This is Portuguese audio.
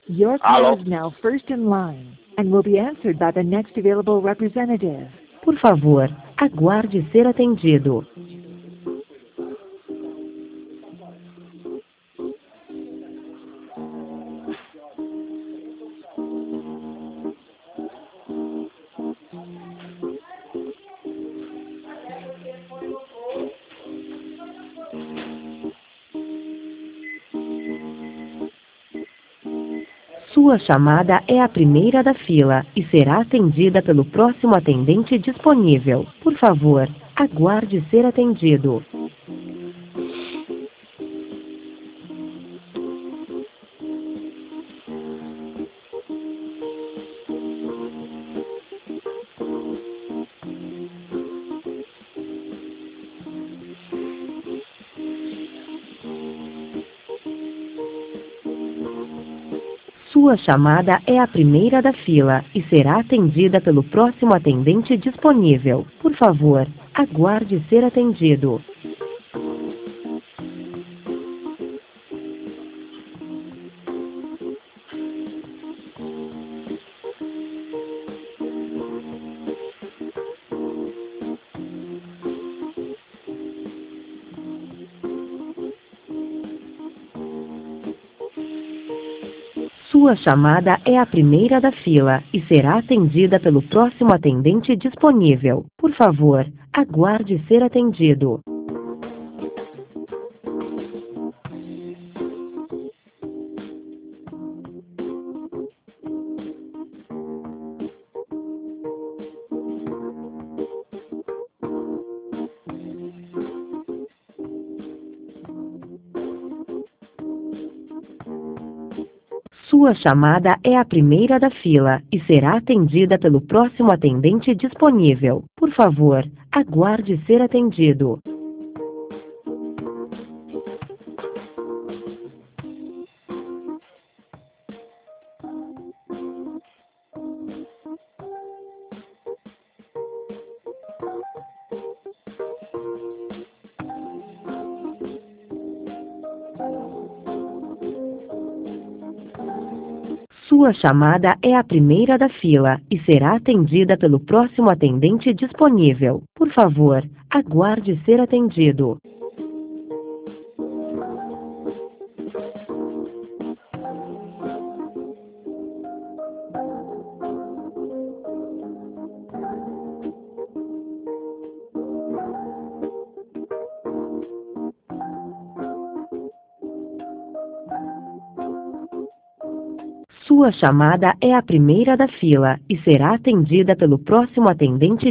Your call Alô? is now first in line and will be answered by the next available representative. Por favor, aguarde ser atendido. Sua chamada é a primeira da fila e será atendida pelo próximo atendente disponível. Por favor, aguarde ser atendido. Sua chamada é a primeira da fila e será atendida pelo próximo atendente disponível. Por favor, aguarde ser atendido. Sua chamada é a primeira da fila e será atendida pelo próximo atendente disponível. Por favor, aguarde ser atendido. Sua chamada é a primeira da fila e será atendida pelo próximo atendente disponível. Por favor, aguarde ser atendido. Sua chamada é a primeira da fila e será atendida pelo próximo atendente disponível. Por favor, aguarde ser atendido. Sua chamada é a primeira da fila e será atendida pelo próximo atendente